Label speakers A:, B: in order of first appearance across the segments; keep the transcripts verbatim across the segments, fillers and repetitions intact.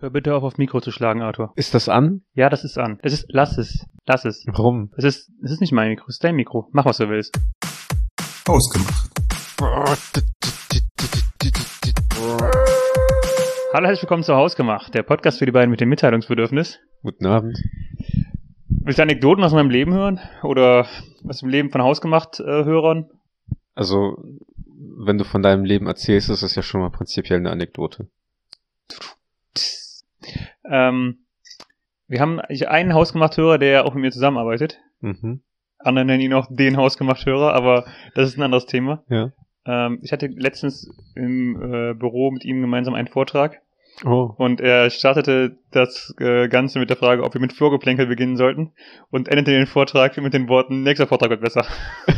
A: Hör bitte auf, auf Mikro zu schlagen, Arthur.
B: Ist das an?
A: Ja, das ist an. Das ist, lass es. Lass es.
B: Warum?
A: Das ist, das ist nicht mein Mikro, das ist dein Mikro. Mach, was du willst.
C: Ausgemacht.
A: Hallo, herzlich willkommen zu Hausgemacht, der Podcast für die beiden mit dem Mitteilungsbedürfnis.
B: Guten Abend.
A: Willst du Anekdoten aus meinem Leben hören? Oder aus dem Leben von Hausgemacht-Hörern?
B: Also, wenn du von deinem Leben erzählst, ist das ja schon mal prinzipiell eine Anekdote.
A: Ähm, wir haben einen Hausgemacht-Hörer, der auch mit mir zusammenarbeitet.
B: Mhm.
A: Andere nennen ihn auch den Hausgemacht-Hörer, aber das ist ein anderes Thema.
B: Ja.
A: Ähm, ich hatte letztens im äh, Büro mit ihm gemeinsam einen Vortrag.
B: Oh.
A: Und er startete das äh, Ganze mit der Frage, ob wir mit Vorgeplänkel beginnen sollten und endete den Vortrag mit den Worten, nächster Vortrag wird besser.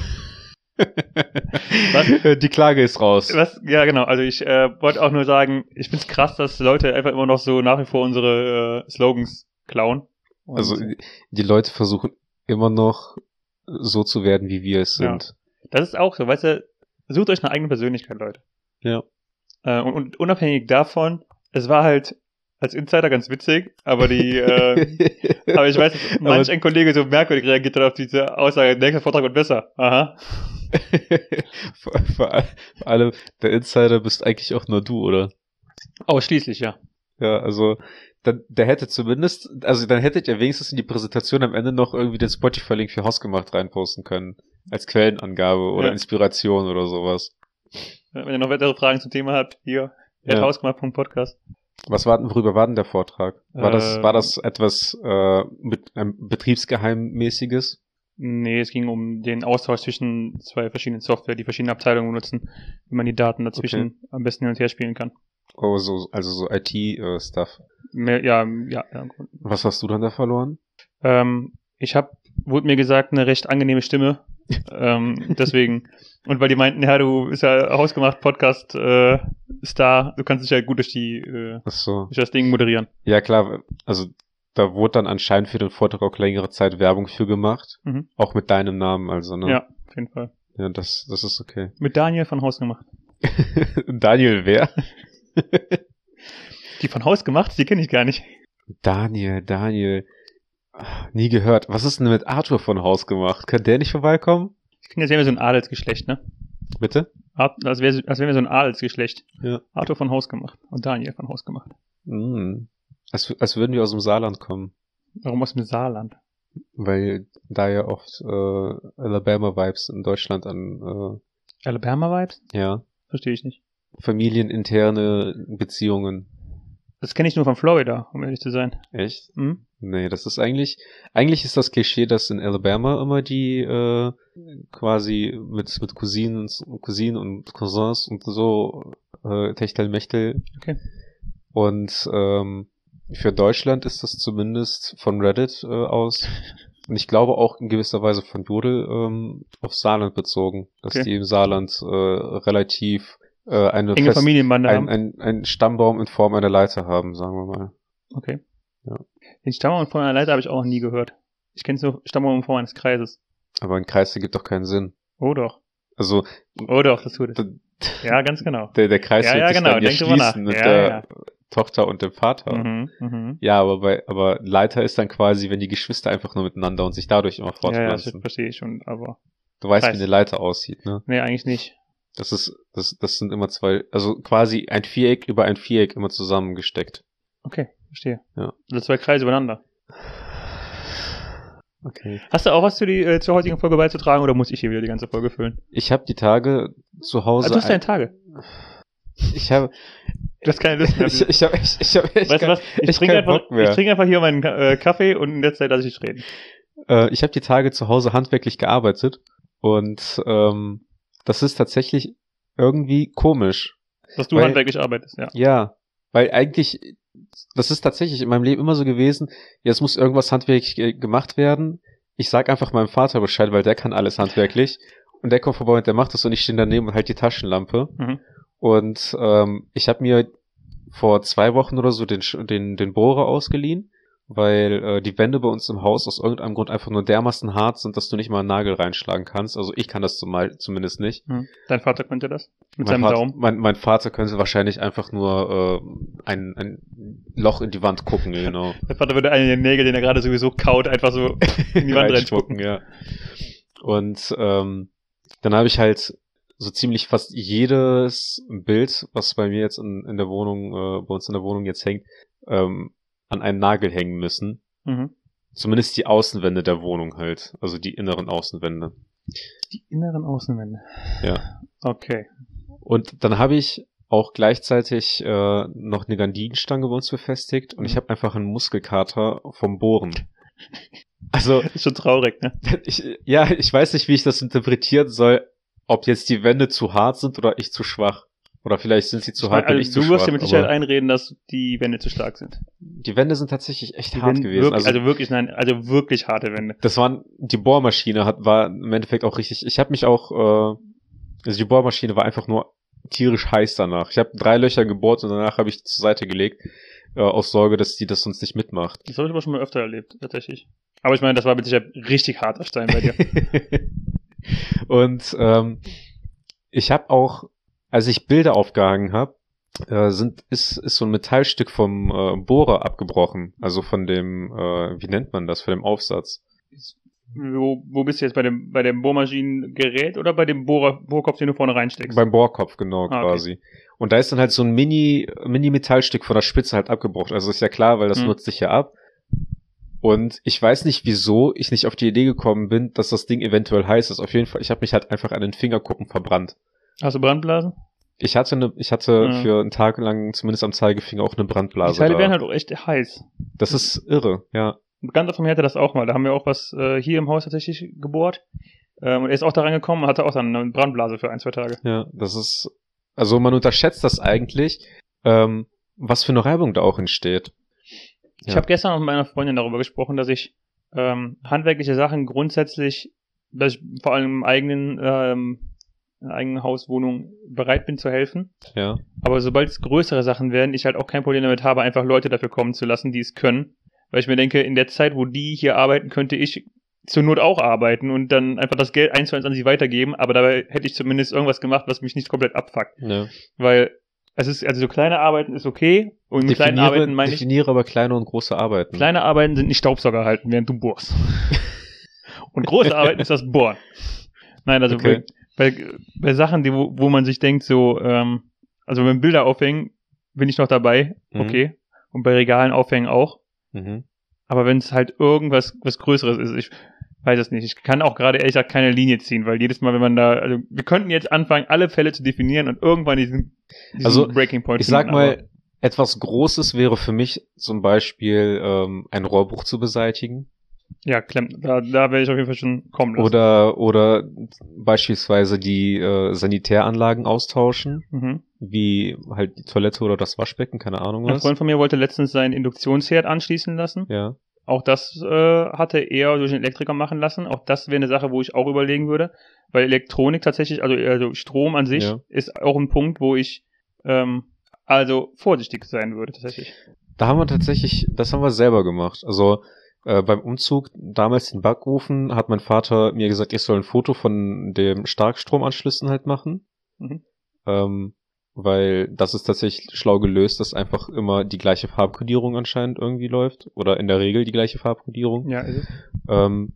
B: Was? Die Klage ist raus.
A: Was? Ja, genau. Also ich äh, wollte auch nur sagen, ich find's krass, dass Leute einfach immer noch so nach wie vor unsere äh, Slogans klauen. Und
B: Also die Leute versuchen immer noch so zu werden, wie wir es sind.
A: Ja. Das ist auch so, weißt du, sucht euch eine eigene Persönlichkeit, Leute.
B: Ja.
A: Äh, und, und unabhängig davon, es war halt als Insider ganz witzig, aber die, äh, aber ich weiß, dass manch ein Kollege so merkwürdig reagiert hat auf diese Aussage, nächster Vortrag wird besser. Aha.
B: vor, vor, vor allem, der Insider bist eigentlich auch nur du, oder?
A: Ausschließlich, ja.
B: Ja, also, dann, der hätte zumindest, also dann hättet ihr wenigstens in die Präsentation am Ende noch irgendwie den Spotify-Link für Hausgemacht reinposten können. Als Quellenangabe oder
A: ja.
B: Inspiration oder sowas.
A: Wenn ihr noch weitere Fragen zum Thema habt, hier,
B: Ja.
A: hausgemacht punkt podcast.
B: Was war, worüber war denn der Vortrag? War
A: Äh,
B: das, war das etwas äh, mit einem Betriebsgeheimmäßiges?
A: Nee, es ging um den Austausch zwischen zwei verschiedenen Software, die verschiedene Abteilungen benutzen, wie man die Daten dazwischen okay. am besten hin und her spielen kann.
B: Oh, so, also so I T-Stuff.
A: Mehr, ja, ja, ja.
B: Was hast du dann da verloren?
A: Ähm, ich habe, wurde mir gesagt, eine recht angenehme Stimme. ähm, deswegen, und weil die meinten, ja, du bist ja Hausgemacht Podcast äh, Star, du kannst dich ja gut durch die äh,
B: Ach so.
A: durch das Ding moderieren.
B: Ja klar, also da wurde dann anscheinend für den Vortrag auch längere Zeit Werbung für gemacht.
A: Mhm.
B: Auch mit deinem Namen, also, ne?
A: Ja, auf jeden Fall.
B: Ja, das, das ist okay.
A: Mit Daniel von Hausgemacht.
B: Daniel wer?
A: Die von Hausgemacht, die kenne ich gar nicht.
B: Daniel, Daniel. Ach, nie gehört. Was ist denn mit Arthur von Hausgemacht? Kann der nicht vorbeikommen?
A: Ich kenne jetzt wären wir so ein Adelsgeschlecht, ne?
B: Bitte?
A: Als wären als wär wir so ein Adelsgeschlecht.
B: Ja.
A: Arthur von Hausgemacht und Daniel von Hausgemacht.
B: Mm. Als, als würden wir aus dem Saarland kommen.
A: Warum aus dem Saarland?
B: Weil da ja oft äh, Alabama-Vibes in Deutschland an... Äh,
A: Alabama-Vibes?
B: Ja.
A: Verstehe ich nicht.
B: Familieninterne Beziehungen.
A: Das kenne ich nur von Florida, um ehrlich zu sein.
B: Echt?
A: Mhm.
B: Nee, das ist eigentlich... Eigentlich ist das Klischee, dass in Alabama immer die äh, quasi mit mit Cousinen, Cousinen und Cousins und so äh, Techtelmechtel.
A: Okay.
B: Und ähm, für Deutschland ist das zumindest von Reddit äh, aus und ich glaube auch in gewisser Weise von Jodel ähm, auf Saarland bezogen, dass
A: Okay.
B: die im Saarland äh, relativ äh, eine
A: Enge
B: fest,
A: Familienbande
B: ein,
A: haben.
B: ein, ein Stammbaum in Form einer Leiter haben, sagen wir mal.
A: Okay.
B: Ja.
A: Den Stammbaum von einer Leiter habe ich auch noch nie gehört. Ich kenne nur Stammbaum in Form eines Kreises.
B: Aber ein Kreis ergibt doch keinen Sinn.
A: Oh doch.
B: Also
A: Oh doch, das tut es.
B: d-
A: Ja, ganz genau.
B: der, der Kreis
A: Ja,
B: wird
A: ja,
B: sich
A: genau,
B: dann ja
A: denk drüber nach.
B: schließen mit
A: Ja,
B: der
A: ja.
B: Tochter und dem Vater.
A: Mhm, mhm.
B: Ja, aber bei aber Leiter ist dann quasi, wenn die Geschwister einfach nur miteinander und sich dadurch immer
A: Ja, ja, das
B: fortpflanzen.
A: verstehe ich schon, aber
B: Du weißt,
A: Kreis.
B: wie eine Leiter aussieht, ne?
A: nee, eigentlich nicht.
B: Das ist, das, das sind immer zwei, also quasi ein Viereck über ein Viereck immer zusammengesteckt.
A: Okay, verstehe.
B: Ja.
A: Also zwei Kreise übereinander.
B: Okay.
A: Hast du auch was zu die, äh, zur heutigen Folge beizutragen oder muss ich hier wieder die ganze Folge füllen?
B: Ich habe die Tage zu Hause.
A: Also du hast
B: ein-
A: deine Tage.
B: Ich habe,
A: Du hast keine Lust mehr.
B: ich, ich habe, ich, ich habe echt,
A: Weißt du
B: kein-
A: was? Ich
B: echt
A: trinke
B: keinen
A: einfach,
B: Bock mehr.
A: ich trinke einfach hier meinen äh, Kaffee und in der Zeit lasse ich dich reden.
B: Äh, ich habe die Tage zu Hause handwerklich gearbeitet und ähm, das ist tatsächlich irgendwie komisch.
A: Dass du
B: Weil-
A: handwerklich arbeitest, ja.
B: Ja, weil eigentlich, das ist tatsächlich in meinem Leben immer so gewesen, jetzt muss irgendwas handwerklich ge- gemacht werden. Ich sag einfach meinem Vater Bescheid, weil der kann alles handwerklich. Und der kommt vorbei und der macht das und ich stehe daneben und halt die Taschenlampe.
A: Mhm.
B: Und ähm, ich habe mir vor zwei Wochen oder so den, Sch- den, den Bohrer ausgeliehen weil äh, die Wände bei uns im Haus aus irgendeinem Grund einfach nur dermaßen hart sind, dass du nicht mal einen Nagel reinschlagen kannst. Also ich kann das zumal, zumindest nicht.
A: Hm. Dein Vater könnte das? Mit
B: Mein
A: seinem
B: Vater,
A: Daumen?
B: mein, mein Vater könnte wahrscheinlich einfach nur äh, ein, ein Loch in die Wand gucken, genau.
A: Dein Vater würde einen der Nägel, den er gerade sowieso kaut, einfach so in die Wand reinspucken.
B: Ja. Und ähm, dann habe ich halt so ziemlich fast jedes Bild, was bei mir jetzt in, in der Wohnung, äh, bei uns in der Wohnung jetzt hängt, ähm, an einen Nagel hängen müssen.
A: Mhm.
B: Zumindest die Außenwände der Wohnung halt. Also die inneren Außenwände.
A: Die inneren Außenwände.
B: Ja.
A: Okay.
B: Und dann habe ich auch gleichzeitig äh, noch eine Gardinenstange bei uns befestigt und ich habe einfach einen Muskelkater vom Bohren. Also
A: ist schon traurig, ne?
B: Ich, ja, ich weiß nicht, wie ich das interpretieren soll, ob jetzt die Wände zu hart sind oder ich zu schwach. Oder vielleicht sind sie zu
A: Ich
B: hart
A: meine,
B: und
A: also
B: ich zu
A: du
B: schwach.
A: wirst dir mit Sicherheit
B: aber
A: einreden, dass die Wände zu stark sind.
B: Die Wände sind tatsächlich echt
A: Die
B: hart
A: Wände
B: gewesen.
A: Wirklich, also, also wirklich, nein, also wirklich harte Wände.
B: Das waren, die Bohrmaschine hat, war im Endeffekt auch richtig, ich habe mich auch, äh, also die Bohrmaschine war einfach nur tierisch heiß danach. Ich habe drei Löcher gebohrt und danach habe ich zur Seite gelegt, äh, aus Sorge, dass die das sonst nicht mitmacht.
A: Das habe ich aber schon mal öfter erlebt, tatsächlich. Aber ich meine, das war mit Sicherheit richtig harter Stein bei dir.
B: Und ähm, ich habe auch, als ich Bilder aufgehangen habe, äh, sind ist ist so ein Metallstück vom äh, Bohrer abgebrochen, also von dem, äh, wie nennt man das, von dem Aufsatz.
A: Wo, wo bist du jetzt? Bei dem bei dem Bohrmaschinengerät oder bei dem Bohrer, Bohrkopf, den du vorne reinsteckst?
B: Beim Bohrkopf, genau,
A: ah,
B: quasi.
A: Okay.
B: Und da ist dann halt so ein Mini Mini Metallstück von der Spitze halt abgebrochen. Also ist ja klar, weil das hm. nutzt sich ja ab. Und ich weiß nicht, wieso ich nicht auf die Idee gekommen bin, dass das Ding eventuell heiß ist. Auf jeden Fall, ich habe mich halt einfach an den Fingerkuppen verbrannt.
A: Hast du Brandblasen?
B: Ich hatte eine, ich hatte ja. für einen Tag lang zumindest am Zeigefinger auch eine Brandblase.
A: Die Teile
B: da.
A: werden halt auch echt heiß.
B: Das ist irre, ja.
A: Ein Bekannter von mir hatte das auch mal. Da haben wir auch was äh, hier im Haus tatsächlich gebohrt. Ähm, und er ist auch da reingekommen und hatte auch dann eine Brandblase für ein, zwei Tage.
B: Ja, das ist, also man unterschätzt das eigentlich, ähm, was für eine Reibung da auch entsteht.
A: Ich ja. habe gestern auch mit meiner Freundin darüber gesprochen, dass ich ähm, handwerkliche Sachen grundsätzlich, dass ich vor allem im eigenen, ähm, in eigenen Hauswohnung bereit bin zu helfen.
B: Ja.
A: Aber sobald es größere Sachen werden, ich halt auch kein Problem damit habe, einfach Leute dafür kommen zu lassen, die es können. Weil ich mir denke, in der Zeit, wo die hier arbeiten, könnte ich zur Not auch arbeiten und dann einfach das Geld eins zu eins an sie weitergeben, aber dabei hätte ich zumindest irgendwas gemacht, was mich nicht komplett abfuckt.
B: Ja.
A: Weil es ist, also so kleine Arbeiten ist okay und mit kleinen Arbeiten meine ich...
B: Definiere aber kleine und große Arbeiten.
A: Kleine Arbeiten sind nicht Staubsauger halten, während du bohrst. Und große Arbeiten ist das Bohren. Nein, also okay. bei, bei, bei Sachen, die, wo, wo man sich denkt, so, ähm, also wenn Bilder aufhängen, bin ich noch dabei, okay. Mhm. Und bei Regalen aufhängen auch. Mhm. Aber wenn es halt irgendwas was Größeres ist, ich weiß es nicht. Ich kann auch gerade ehrlich gesagt keine Linie ziehen, weil jedes Mal, wenn man da, also wir könnten jetzt anfangen, alle Fälle zu definieren und irgendwann diesen, diesen
B: also,
A: Breaking Point
B: ich sag mal, etwas Großes wäre für mich zum Beispiel ähm, ein Rohrbruch zu beseitigen.
A: Ja, klemm, da, da wäre ich auf jeden Fall schon kommen lassen.
B: Oder, oder beispielsweise die äh, Sanitäranlagen austauschen, mhm. wie halt die Toilette oder das Waschbecken, keine Ahnung was.
A: Ein Freund von mir wollte letztens seinen Induktionsherd anschließen lassen.
B: Ja.
A: Auch das äh, hatte er durch einen Elektriker machen lassen. Auch das wäre eine Sache, wo ich auch überlegen würde, weil Elektronik tatsächlich, also, also Strom an sich, ja. ist auch ein Punkt, wo ich ähm, also vorsichtig sein würde tatsächlich.
B: Da haben wir tatsächlich, das haben wir selber gemacht. Also Äh, beim Umzug, damals den Backofen, hat mein Vater mir gesagt, ich soll ein Foto von dem Starkstromanschlüssen halt machen. Mhm. Ähm, weil das ist tatsächlich schlau gelöst, dass einfach immer die gleiche Farbkodierung anscheinend irgendwie läuft. Oder in der Regel die gleiche Farbkodierung.
A: Ja, ist es.
B: Ähm,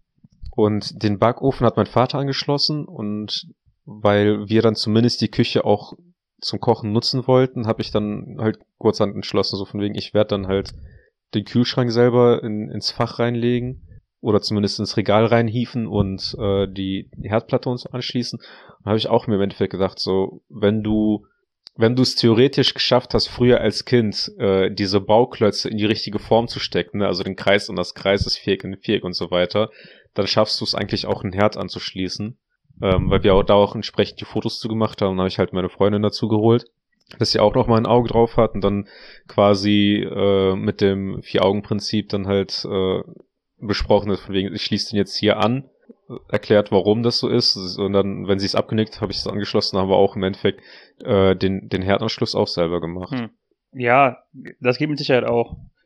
B: und den Backofen hat mein Vater angeschlossen und weil wir dann zumindest die Küche auch zum Kochen nutzen wollten, habe ich dann halt kurzhand entschlossen, so von wegen, ich werde dann halt den Kühlschrank selber in, ins Fach reinlegen oder zumindest ins Regal reinhieven und äh, die, die Herdplatte uns anschließen. Dann habe ich auch mir im Endeffekt gedacht, so, wenn du wenn du es theoretisch geschafft hast, früher als Kind äh, diese Bauklötze in die richtige Form zu stecken, ne? Also den Kreis und das Kreis, das Viereck und den Viereck und so weiter, dann schaffst du es eigentlich auch, einen Herd anzuschließen. Ähm, weil wir auch da auch entsprechend die Fotos zu gemacht haben, dann habe ich halt meine Freundin dazu geholt, dass sie auch noch mal ein Auge drauf hat und dann quasi äh, mit dem Vier-Augen-Prinzip dann halt äh, besprochen ist, von wegen, ich schließe den jetzt hier an, erklärt, warum das so ist, und dann, wenn sie es abgenickt, habe ich es angeschlossen, haben wir auch im Endeffekt äh, den den Herdanschluss auch selber gemacht. Hm.
A: Ja, das geht mit Sicherheit auch.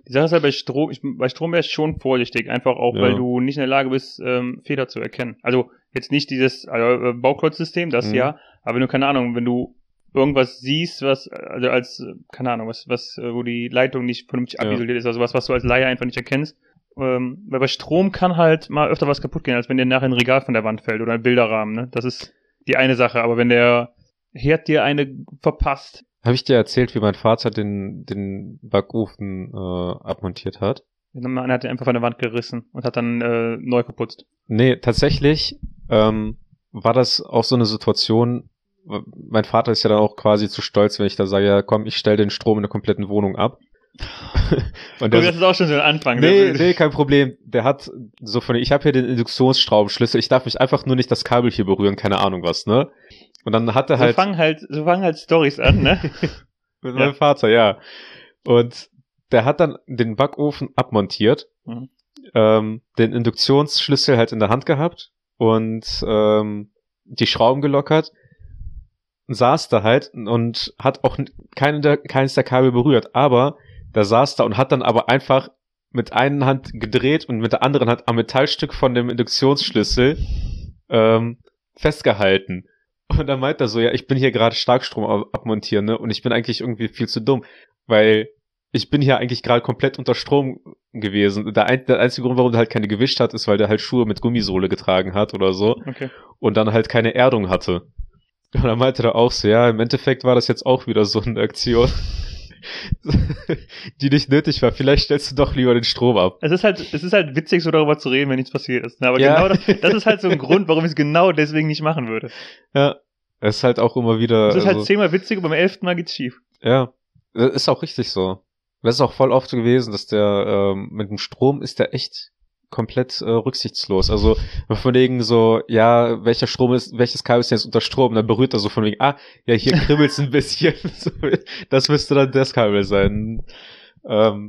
A: Die Sache ist halt bei Strom, ich, bei Strom wäre ich schon vorsichtig, einfach auch,
B: Ja.
A: weil du nicht in der Lage bist, ähm, Fehler zu erkennen. Also jetzt nicht dieses also, äh, Bauklotzsystem, das
B: Mhm.
A: ja, aber wenn du, keine Ahnung, wenn du irgendwas siehst, was, also als, äh, keine Ahnung, was, was, äh, wo die Leitung nicht vernünftig
B: Ja.
A: abisoliert ist, also was, was du als Laie einfach nicht erkennst. Ähm, weil bei Strom kann halt mal öfter was kaputt gehen, als wenn dir nachher ein Regal von der Wand fällt oder ein Bilderrahmen, ne? Das ist die eine Sache, aber wenn der Herd dir eine verpasst.
B: Habe ich dir erzählt, wie mein Vater den, den Backofen äh, abmontiert hat?
A: Man hat den einfach von der Wand gerissen und hat dann äh, neu geputzt.
B: Nee, tatsächlich ähm, war das auch so eine Situation, mein Vater ist ja dann auch quasi zu stolz, wenn ich da sage, ja komm, ich stelle den Strom in der kompletten Wohnung ab. Und der
A: Guck, das ist auch schon so ein Anfang.
B: Nee,
A: Der-
B: nee, kein Problem. Der hat so von, ich habe hier den Induktionsschraubenschlüssel, ich darf mich einfach nur nicht das Kabel hier berühren, keine Ahnung was, ne? Und dann hat er
A: so
B: halt
A: fangen halt, so fangen halt Storys an, ne?
B: mit
A: Ja.
B: meinem Vater, ja. Und der hat dann den Backofen abmontiert,
A: Mhm.
B: ähm, den Induktionsschlüssel halt in der Hand gehabt und ähm, die Schrauben gelockert, saß da halt und hat auch keine der, keines der Kabel berührt, aber der saß da und hat dann aber einfach mit einer Hand gedreht und mit der anderen Hand am Metallstück von dem Induktionsschlüssel ähm, festgehalten. Und dann meint er so, ja, ich bin hier gerade Starkstrom ab- abmontieren, ne? Und ich bin eigentlich irgendwie viel zu dumm, weil ich bin hier eigentlich gerade komplett unter Strom gewesen. Der, ein, der einzige Grund, warum der halt keine gewischt hat, ist, weil der halt Schuhe mit Gummisohle getragen hat oder so
A: Okay.
B: und dann halt keine Erdung hatte. Und dann meinte er auch so, ja, im Endeffekt war das jetzt auch wieder so eine Aktion, die nicht nötig war. Vielleicht stellst du doch lieber den Strom ab.
A: Es ist halt, es ist halt witzig, so darüber zu reden, wenn nichts passiert ist. Ne? Aber
B: Ja.
A: genau das, das ist halt so ein Grund, warum ich es genau deswegen nicht machen würde.
B: Ja, es ist halt auch immer wieder.
A: Es ist
B: also,
A: halt zehnmal witzig und beim elften Mal geht's schief.
B: ja, das ist auch richtig so. Das ist auch voll oft so gewesen, dass der ähm, mit dem Strom ist der echt komplett äh, rücksichtslos. Also von wegen so, ja, welcher Strom ist, welches Kabel ist denn jetzt unter Strom? Und dann berührt er so von wegen, ah, ja, hier kribbelt's ein bisschen. So, das müsste dann das Kabel sein. Ähm,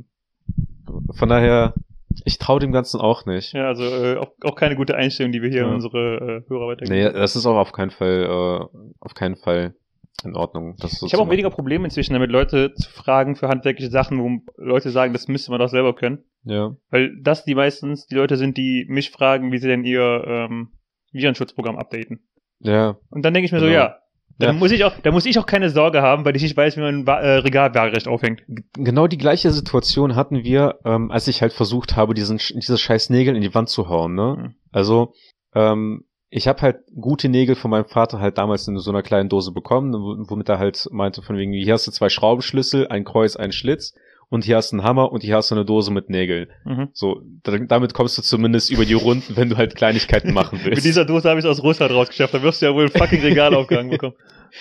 B: von daher, ich traue dem Ganzen auch nicht.
A: Ja, also äh, auch, auch keine gute Einstellung, die wir hier
B: Ja.
A: an unsere äh, Hörer weitergeben.
B: Nee, das ist auch auf keinen Fall, äh, auf keinen Fall in Ordnung. Das so
A: Ich
B: zu
A: habe auch
B: machen.
A: weniger Probleme inzwischen damit, Leute zu fragen für handwerkliche Sachen, wo Leute sagen, das müsste man doch selber können.
B: Ja.
A: Weil das die meistens die Leute sind, die mich fragen, wie sie denn ihr ähm, Virenschutzprogramm updaten.
B: Ja.
A: Und dann denke ich mir so,
B: Genau.
A: ja, dann
B: Ja.
A: muss ich auch, da muss ich auch keine Sorge haben, weil ich nicht weiß, wie man ein Wa- äh, Regal waagerecht aufhängt.
B: Genau die gleiche Situation hatten wir, ähm, als ich halt versucht habe, diesen, diese scheiß Nägel in die Wand zu hauen, ne?
A: Mhm.
B: Also, ähm, ich habe halt gute Nägel von meinem Vater halt damals in so einer kleinen Dose bekommen, w- womit er halt meinte von wegen, hier hast du zwei Schraubenschlüssel, ein Kreuz, ein Schlitz und hier hast du einen Hammer und hier hast du eine Dose mit Nägeln.
A: Mhm.
B: So, da, damit kommst du zumindest über die Runden, wenn du halt Kleinigkeiten machen willst.
A: Mit dieser Dose habe ich es aus Russland rausgeschafft, da wirst du ja wohl ein fucking Regal aufgehangen bekommen.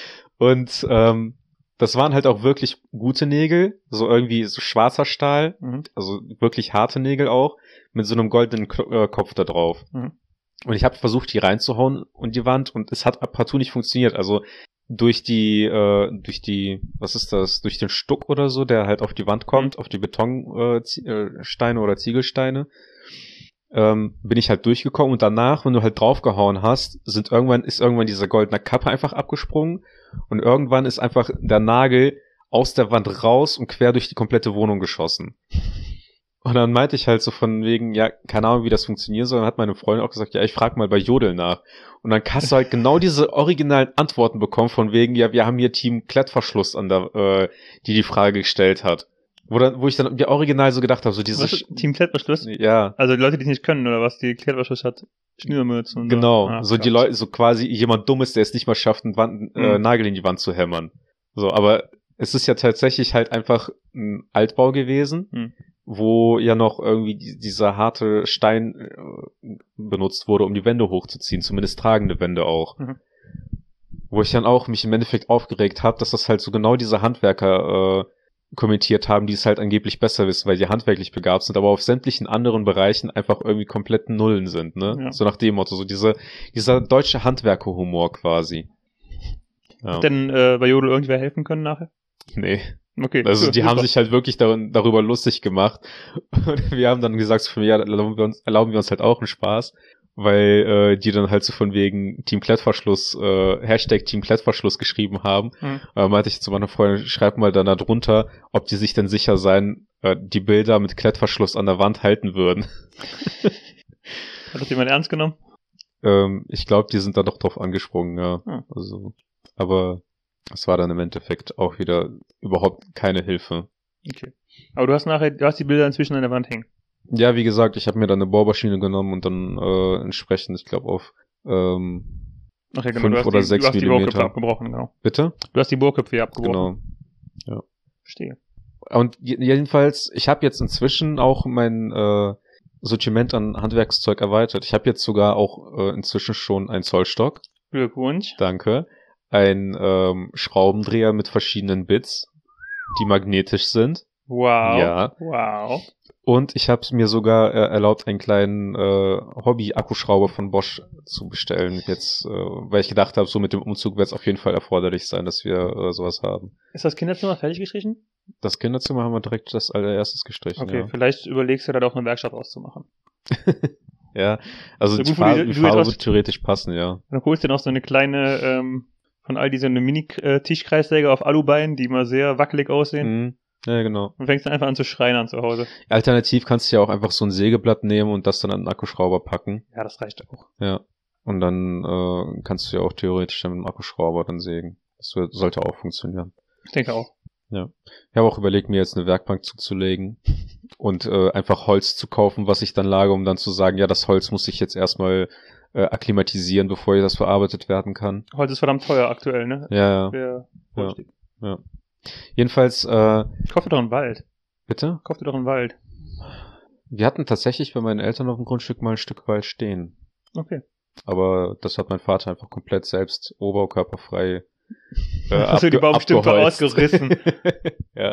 B: Und ähm, das waren halt auch wirklich gute Nägel, so irgendwie so schwarzer Stahl,
A: Mhm.
B: also wirklich harte Nägel auch, mit so einem goldenen Klo- äh, Kopf da drauf.
A: Mhm.
B: Und ich habe versucht, die reinzuhauen und die Wand und es hat partout nicht funktioniert. Also durch die, äh, durch die, was ist das, durch den Stuck oder so, der halt auf die Wand kommt, auf die Betonsteine äh, Zie- äh, Steine oder Ziegelsteine, ähm, bin ich halt durchgekommen und danach, wenn du halt draufgehauen hast, sind irgendwann, ist irgendwann diese goldene Kappe einfach abgesprungen und irgendwann ist einfach der Nagel aus der Wand raus und quer durch die komplette Wohnung geschossen. Und dann meinte ich halt so von wegen, ja, keine Ahnung, wie das funktionieren soll. Dann hat meine Freundin auch gesagt, ja, ich frag mal bei Jodel nach. Und dann hast du halt genau diese originalen Antworten bekommen von wegen, ja, wir haben hier Team Klettverschluss an der, äh, die die Frage gestellt hat. Wo dann, wo ich dann mir original so gedacht habe, so diese,
A: Was,
B: Sch-
A: Team Klettverschluss?
B: ja,
A: Also die Leute, die es nicht können, oder was? Die Klettverschluss hat Schnürmützen und
B: genau,
A: so. Ah,
B: so die
A: krass.
B: Leute, so quasi jemand Dummes, der es nicht mal schafft, einen Wand, äh,
A: Mhm.
B: Nagel in die Wand zu hämmern. So, aber es ist ja tatsächlich halt einfach ein Altbau gewesen,
A: Mhm.
B: wo ja noch irgendwie die, dieser harte Stein äh, benutzt wurde, um die Wände hochzuziehen, zumindest tragende Wände auch.
A: Mhm.
B: Wo ich dann auch mich im Endeffekt aufgeregt habe, dass das halt so genau diese Handwerker äh, kommentiert haben, die es halt angeblich besser wissen, weil die handwerklich begabt sind, aber auf sämtlichen anderen Bereichen einfach irgendwie komplett Nullen sind, ne?
A: Ja.
B: So nach dem Motto, so diese, dieser deutsche Handwerkerhumor quasi. Ja.
A: Hat denn äh, bei Jodel irgendwer helfen können nachher?
B: Nee.
A: Okay.
B: Also
A: ja,
B: die
A: super.
B: haben sich halt wirklich dar darüber lustig gemacht. Und wir haben dann gesagt, so von, ja, erlauben wir uns, erlauben wir uns halt auch einen Spaß. weil äh, die dann halt so von wegen Team Klettverschluss, äh, Hashtag Team Klettverschluss geschrieben haben. Mhm. Äh, meinte ich zu meiner Freundin, schreib mal dann da drunter, ob die sich denn sicher sein, äh, die Bilder mit Klettverschluss an der Wand halten würden.
A: Hat das jemand ernst genommen?
B: ähm, ich glaube, die sind da doch drauf angesprungen, ja. Mhm. Also, aber es war dann im Endeffekt auch wieder überhaupt keine Hilfe.
A: Okay. Aber du hast nachher, du hast die Bilder inzwischen an der Wand hängen.
B: Ja, wie gesagt, ich habe mir dann eine Bohrmaschine genommen und dann äh, entsprechend, ich glaube, auf ähm,
A: Ach ja, genau.
B: fünf oder sechs
A: Millimeter. Du hast die Bohrköpfe
B: Millimeter.
A: abgebrochen, genau.
B: Bitte?
A: Du hast die Bohrköpfe abgebrochen.
B: Genau. Ja.
A: Verstehe.
B: Und jedenfalls, ich habe jetzt inzwischen auch mein äh, Sortiment an Handwerkszeug erweitert. Ich habe jetzt sogar auch äh, inzwischen schon einen Zollstock.
A: Glückwunsch.
B: Danke. Ein ähm, Schraubendreher mit verschiedenen Bits, die magnetisch sind.
A: Wow.
B: Ja.
A: Wow.
B: Und ich habe mir sogar äh, erlaubt, einen kleinen äh, Hobby-Akkuschrauber von Bosch zu bestellen. Jetzt, äh, weil ich gedacht habe, so mit dem Umzug wird es auf jeden Fall erforderlich sein, dass wir äh, sowas haben.
A: Ist das Kinderzimmer fertig gestrichen?
B: Das Kinderzimmer haben wir direkt das allererstes gestrichen.
A: Okay,
B: ja.
A: Vielleicht überlegst du da doch eine Werkstatt auszumachen.
B: Ja, also
A: so
B: die
A: gut,
B: Farbe,
A: die,
B: die Farbe wird theoretisch passen, ja.
A: Dann holst du noch so eine kleine, ähm, von Aldi so eine Mini-Tischkreissäge auf Alubeinen, die immer sehr wackelig aussehen.
B: Mhm. Ja, genau.
A: Und fängst dann einfach an zu schreinern zu Hause.
B: Alternativ kannst du ja auch einfach so ein Sägeblatt nehmen und das dann an den Akkuschrauber packen.
A: Ja, das reicht auch.
B: Ja. Und dann äh, kannst du ja auch theoretisch dann mit dem Akkuschrauber dann sägen. Das wird, sollte auch funktionieren.
A: Ich denke auch.
B: Ja. Ich habe auch überlegt, mir jetzt eine Werkbank zuzulegen und äh, einfach Holz zu kaufen, was ich dann lage, um dann zu sagen, ja, das Holz muss ich jetzt erstmal äh, akklimatisieren, bevor das verarbeitet werden kann.
A: Holz ist verdammt teuer aktuell, ne?
B: Ja,
A: ja.
B: Ja. ja. Jedenfalls, äh...
A: Kauf dir doch einen Wald.
B: Bitte?
A: Kauf dir doch einen Wald.
B: Wir hatten tatsächlich bei meinen Eltern auf dem Grundstück mal ein Stück Wald stehen.
A: Okay.
B: Aber das hat mein Vater einfach komplett selbst oberkörperfrei äh,
A: Hast du die Baumstümpfe ausgerissen?
B: Ja.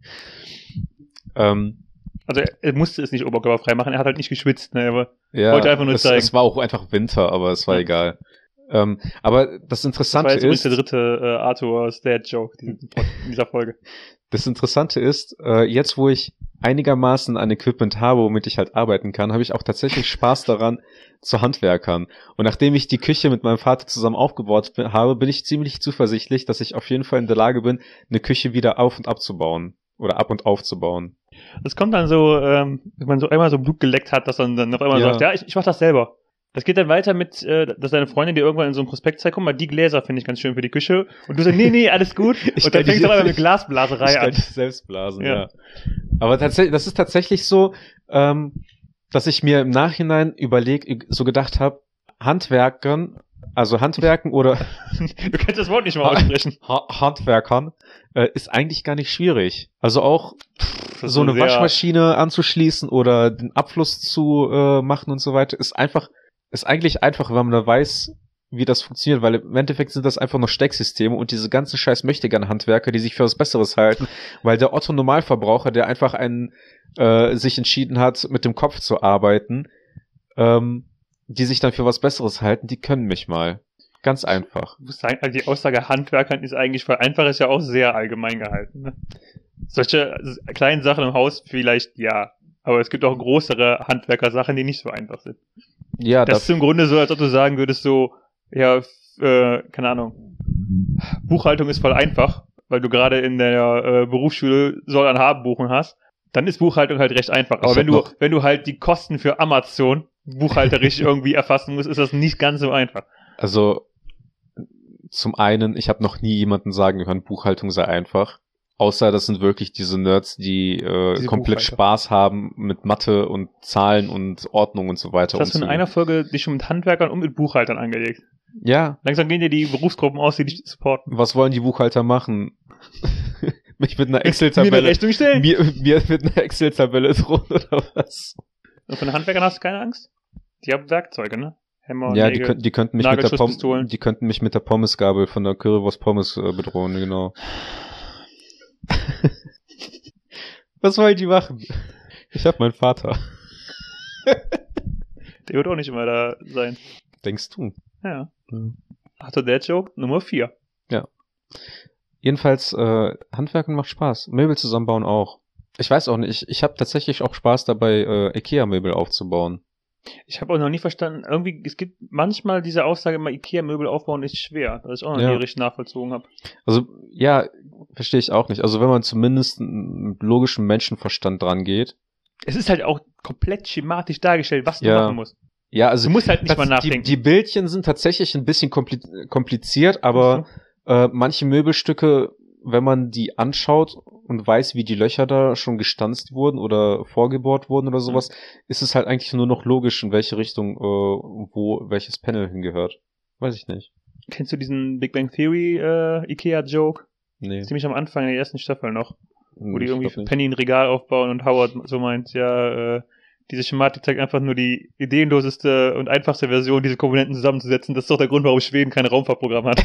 B: Ähm,
A: also er, er musste es nicht oberkörperfrei machen, er hat halt nicht geschwitzt, ne? Aber
B: ja,
A: wollte einfach nur
B: es,
A: zeigen.
B: Es war auch einfach Winter, aber es war ja. egal. Ähm, aber das Interessante
A: das war
B: ist...
A: jetzt der dritte äh, Arthur's Dad-Joke in dieser Folge.
B: Das Interessante ist, äh, jetzt wo ich einigermaßen ein Equipment habe, womit ich halt arbeiten kann, habe ich auch tatsächlich Spaß daran, zu Handwerkern. Und nachdem ich die Küche mit meinem Vater zusammen aufgebaut bin, habe, bin ich ziemlich zuversichtlich, dass ich auf jeden Fall in der Lage bin, eine Küche wieder auf und abzubauen. Oder ab und aufzubauen.
A: Das kommt dann so, ähm, wenn man so einmal so Blut geleckt hat, dass dann, dann auf einmal
B: ja.
A: sagt, ja, ich, ich mach das selber. Das geht dann weiter mit, äh, dass deine Freundin dir irgendwann in so einem Prospekt zeigt, guck mal, die Gläser finde ich ganz schön für die Küche. Und du sagst, nee, nee, alles gut. Und dann fängst du aber mit Glasblaserei an.
B: Ich selbst blasen, ja. ja. Aber tatsächlich, das ist tatsächlich so, ähm, dass ich mir im Nachhinein überlegt, so gedacht habe, Handwerkern, also Handwerken oder...
A: Du kannst das Wort nicht mal aussprechen.
B: Ha- Handwerkern äh, ist eigentlich gar nicht schwierig. Also auch Pff, so eine Waschmaschine anzuschließen oder den Abfluss zu äh, machen und so weiter, ist einfach... Ist eigentlich einfach, wenn man da weiß, wie das funktioniert, weil im Endeffekt sind das einfach nur Stecksysteme und diese ganzen scheiß Möchtegern-Handwerker, die sich für was Besseres halten, weil der Otto-Normalverbraucher, der einfach einen, äh, sich entschieden hat, mit dem Kopf zu arbeiten, ähm, die sich dann für was Besseres halten, die können mich mal. Ganz einfach.
A: Ich muss sagen, also die Aussage Handwerkern ist eigentlich voll einfach, ist ja auch sehr allgemein gehalten. Ne? Solche kleinen Sachen im Haus vielleicht ja, aber es gibt auch größere Handwerkersachen, die nicht so einfach sind.
B: Ja,
A: das ist im Grunde so, als ob du sagen würdest so, ja, äh, keine Ahnung, Buchhaltung ist voll einfach, weil du gerade in der äh, Berufsschule Soll an Haben buchen hast, dann ist Buchhaltung halt recht einfach. Aber wenn du, wenn du halt die Kosten für Amazon buchhalterisch irgendwie erfassen musst, ist das nicht ganz so einfach.
B: Also, zum einen, ich habe noch nie jemanden sagen hören, Buchhaltung sei einfach. Außer das sind wirklich diese Nerds, die äh, diese komplett Buchhalter. Spaß haben mit Mathe und Zahlen und Ordnung und so weiter.
A: Das hast du in einer Folge dich schon mit Handwerkern und mit Buchhaltern angelegt.
B: Ja.
A: Langsam gehen dir die Berufsgruppen aus, die dich supporten.
B: Was wollen die Buchhalter machen? Mich mit einer Excel-Tabelle...
A: Mir eine Rechnung stellen?
B: Mir, mir mit einer Excel-Tabelle drohen oder was?
A: Und von den Handwerkern hast du keine Angst? Die haben Werkzeuge, ne? Hämmer,
B: ja,
A: Nägel,
B: die, könnten, die, könnten mich mit der Pom- die könnten mich mit der Pommesgabel von der Currywurst Pommes äh, bedrohen, genau. Was wollen die machen? Ich hab meinen Vater.
A: Der wird auch nicht immer da sein.
B: Denkst du?
A: Ja. Mhm. Arthur Dad Joke Nummer vier.
B: Ja. Jedenfalls, äh, Handwerken macht Spaß. Möbel zusammenbauen auch. Ich weiß auch nicht, ich, ich habe tatsächlich auch Spaß dabei, äh, Ikea-Möbel aufzubauen.
A: Ich habe auch noch nie verstanden, irgendwie, es gibt manchmal diese Aussage immer, Ikea-Möbel aufbauen ist schwer, dass ich auch noch
B: Ja.
A: nie richtig nachvollzogen habe.
B: Also, ja, verstehe ich auch nicht. Also, wenn man zumindest mit logischem Menschenverstand dran geht.
A: Es ist halt auch komplett schematisch dargestellt, was du
B: Ja.
A: machen musst.
B: Ja, also.
A: Du musst halt nicht
B: das,
A: mal nachdenken.
B: Die, die Bildchen sind tatsächlich ein bisschen kompli- kompliziert, aber äh, manche Möbelstücke, wenn man die anschaut und weiß, wie die Löcher da schon gestanzt wurden oder vorgebohrt wurden oder sowas, mhm. ist es halt eigentlich nur noch logisch, in welche Richtung, äh, wo welches Panel hingehört. Weiß ich nicht.
A: Kennst du diesen Big Bang Theory äh, Ikea-Joke?
B: Nee.
A: Ziemlich am Anfang der ersten Staffel noch. Wo die
B: Ich
A: irgendwie Penny ein Regal aufbauen und Howard so meint, ja, äh, diese Schematik zeigt einfach nur die ideenloseste und einfachste Version, diese Komponenten zusammenzusetzen. Das ist doch der Grund, warum Schweden kein Raumfahrtprogramm hat.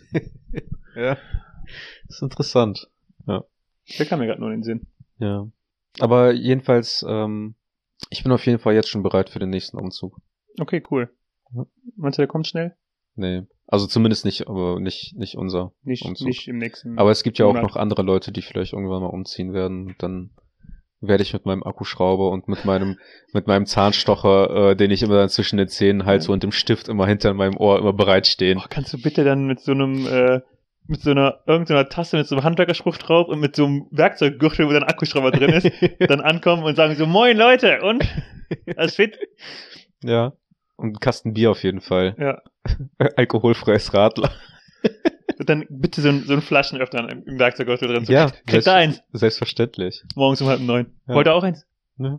B: Ja. Das ist interessant. Ja.
A: Der kam mir gerade nur in den Sinn.
B: Ja. Aber jedenfalls, ähm, ich bin auf jeden Fall jetzt schon bereit für den nächsten Umzug.
A: Okay, cool.
B: Ja.
A: Meinst du, der kommt schnell?
B: Nee. Also zumindest nicht, aber nicht, nicht unser
A: nicht,
B: Umzug.
A: Nicht im nächsten
B: Aber es gibt ja auch
A: Monat.
B: noch andere Leute, die vielleicht irgendwann mal umziehen werden. Und dann werde ich mit meinem Akkuschrauber und mit meinem mit meinem Zahnstocher, äh, den ich immer dann zwischen den Zähnen halte, ja. und dem Stift immer hinter meinem Ohr immer bereitstehen.
A: Oh, kannst du bitte dann mit so einem äh, mit so einer irgendeiner Tasse mit so einem Handwerkerspruch drauf und mit so einem Werkzeuggürtel, wo dann Akkuschrauber drin ist, dann ankommen und sagen so, moin Leute, und? Alles fit?
B: Ja. Und einen Kasten Bier auf jeden Fall.
A: Ja.
B: Alkoholfreies Radler.
A: Und dann bitte so ein, so ein Flaschenöffner im, im Werkzeuggürtel drin. So,
B: ja.
A: Kriegt da eins?
B: Selbstverständlich.
A: Morgens um halb neun.
B: Ja.
A: Wollt ihr auch eins?
B: Ja.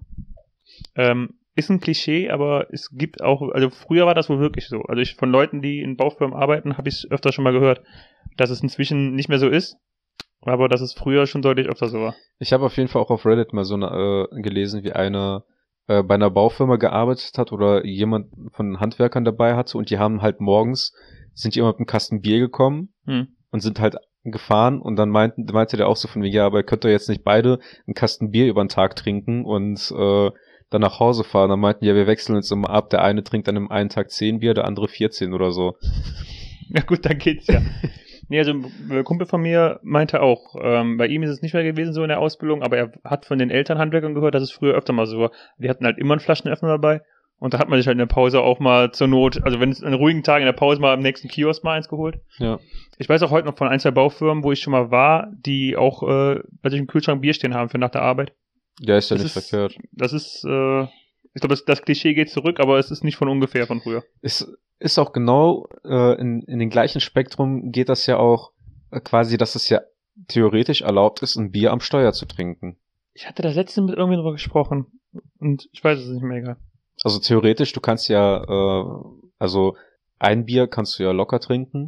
A: Ähm, ist ein Klischee, aber es gibt auch, also früher war das wohl wirklich so. Also ich von Leuten, die in Baufirmen arbeiten, habe ich öfter schon mal gehört, dass es inzwischen nicht mehr so ist, aber dass es früher schon deutlich öfter so war.
B: Ich habe auf jeden Fall auch auf Reddit mal so eine, äh, gelesen, wie einer äh, bei einer Baufirma gearbeitet hat oder jemand von Handwerkern dabei hatte und die haben halt morgens, sind die immer mit einem Kasten Bier gekommen
A: hm.
B: und sind halt gefahren und dann meinten, meinte der auch so von mir, ja, aber ihr könnt doch jetzt nicht beide einen Kasten Bier über den Tag trinken und äh, dann nach Hause fahren. Dann meinten, ja, wir wechseln uns immer ab. Der eine trinkt an einem einen Tag zehn Bier, der andere vierzehn oder so.
A: Ja gut, dann geht's ja. Nee, also ein Kumpel von mir meinte auch, ähm, bei ihm ist es nicht mehr gewesen so in der Ausbildung, aber er hat von den Elternhandwerkern gehört, dass es früher öfter mal so war. Die hatten halt immer einen Flaschenöffner dabei und da hat man sich halt in der Pause auch mal zur Not, also wenn es an ruhigen Tagen in der Pause mal am nächsten Kiosk mal eins geholt.
B: Ja. Ich
A: weiß auch heute noch von ein, zwei Baufirmen, wo ich schon mal war, die auch äh, bei sich im Kühlschrank Bier stehen haben für nach der Arbeit.
B: Ja, ist ja
A: das
B: nicht
A: ist,
B: verkehrt.
A: Das ist, äh, ich glaube, das, das Klischee geht zurück, aber es ist nicht von ungefähr von früher.
B: Es ist auch genau äh, in, in den gleichen Spektrum geht das ja auch äh, quasi, dass es ja theoretisch erlaubt ist, ein Bier am Steuer zu trinken.
A: Ich hatte das letzte mit irgendjemandem darüber gesprochen und ich weiß es nicht mehr egal.
B: Also theoretisch, du kannst ja, äh, also ein Bier kannst du ja locker trinken.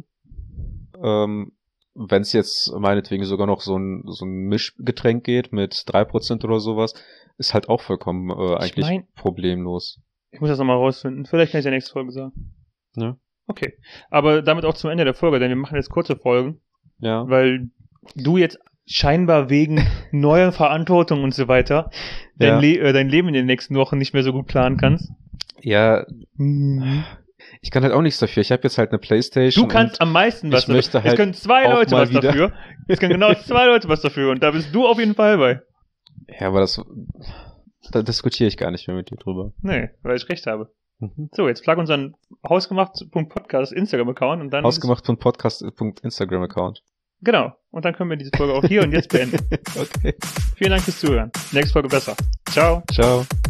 B: Ähm, wenn es jetzt meinetwegen sogar noch so ein so ein Mischgetränk geht mit drei Prozent oder sowas, ist halt auch vollkommen äh, eigentlich ich mein, problemlos.
A: Ich muss das nochmal rausfinden. Vielleicht kann ich in der nächsten Folge sagen.
B: Ja.
A: Okay. Aber damit auch zum Ende der Folge, denn wir machen jetzt kurze Folgen.
B: Ja.
A: Weil du jetzt scheinbar wegen neuer Verantwortung und so weiter dein,
B: ja.
A: Le- äh, dein Leben in den nächsten Wochen nicht mehr so gut planen kannst.
B: Ja. Mhm. Ich kann halt auch nichts dafür. Ich habe jetzt halt eine Playstation.
A: Du kannst am meisten was
B: dafür. Möchte halt
A: es können zwei Leute was
B: wieder.
A: dafür. Es können genau zwei Leute was dafür. Und da bist du auf jeden Fall bei.
B: Ja, aber das... Da diskutiere ich gar nicht mehr mit dir drüber.
A: Nee, weil ich recht habe.
B: Mhm.
A: So, jetzt plug unseren hausgemacht.podcast Instagram-Account und dann...
B: Hausgemacht.podcast.instagram-Account.
A: Genau. Und dann können wir diese Folge auch hier und jetzt beenden.
B: Okay.
A: Vielen Dank fürs Zuhören. Nächste Folge besser. Ciao.
B: Ciao.